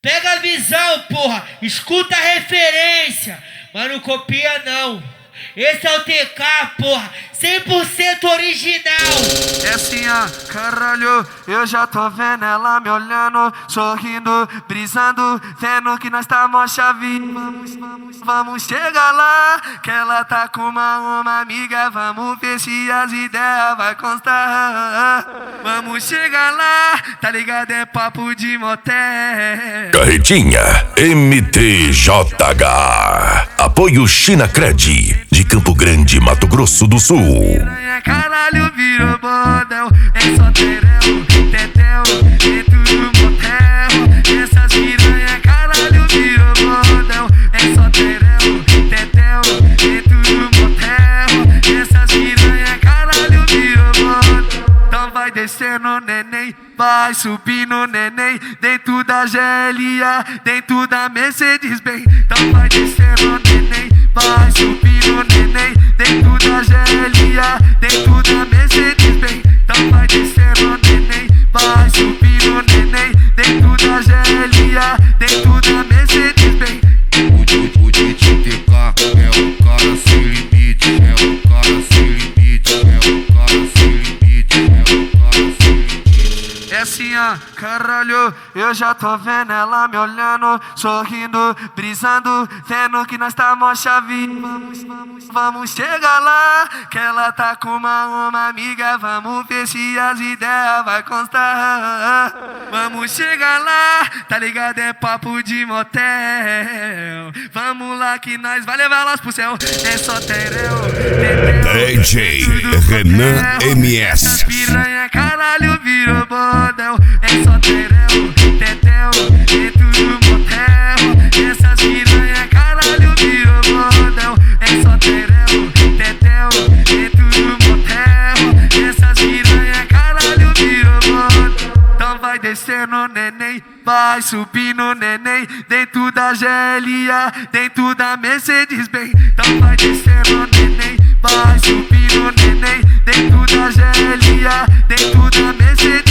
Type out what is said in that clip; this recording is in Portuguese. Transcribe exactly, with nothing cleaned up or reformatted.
Pega a visão, porra. Escuta a referência. Mas não copia, não. Esse é o T K, porra. cem por cento original. É assim, ó, caralho, eu já tô vendo ela me olhando, sorrindo, brisando, vendo que nós tá mó chave. Vamos, vamos, vamos chegar lá, que ela tá com uma, uma amiga, vamos ver se as ideias vai constar. Vamos chegar lá, tá ligado? É papo de motel. Carretinha M T J H. Apoio China Cred, de Campo Grande, Mato Grosso do Sul. Caralho, virou bordel, é só terão, tetel, dentro do motel. Essas piranha, caralho, virou bordel, é só terão, tetel, dentro do motel. Essas piranha, caralho, virou bordel. Então vai descendo, neném, vai subindo, neném, dentro da G L A, dentro da Mercedes-Benz. Então vai descendo, neném, vai subindo, neném, dentro da G L A, dentro da Mercedes-Benz. Então vai descendo, neném, vai subindo, neném, dentro da G L A, dentro da Mercedes-Benz. O, o, o D J T K é o cara sem limite, é o cara sem limite, é o cara sem limite, é o cara sem limite. É assim, ó, caralho, eu já tô vendo ela me olhando, sorrindo, brisando, vendo que nós tá mó chave. Vamos, vamos, vamos chegar lá, que ela tá com uma, uma amiga, vamos ver se as ideias vai constar. Vamos chegar lá, tá ligado? É papo de motel. Vamos lá que nós vai levar elas pro céu. É só tereu, D J Renan M S. Piranha, caralho, virou bordel. É só tereu, tetel, dentro do motel. Essas piranha, caralho, virou bordel. É só tereu, tetel, dentro do motel. Essas piranha, caralho, virou bordel. Então vai descendo, neném, vai subindo, neném, dentro da G L A, dentro da Mercedes-Benz. Então vai descendo, neném, vai subindo, neném, dentro da G L A, dentro da Mercedes-Benz.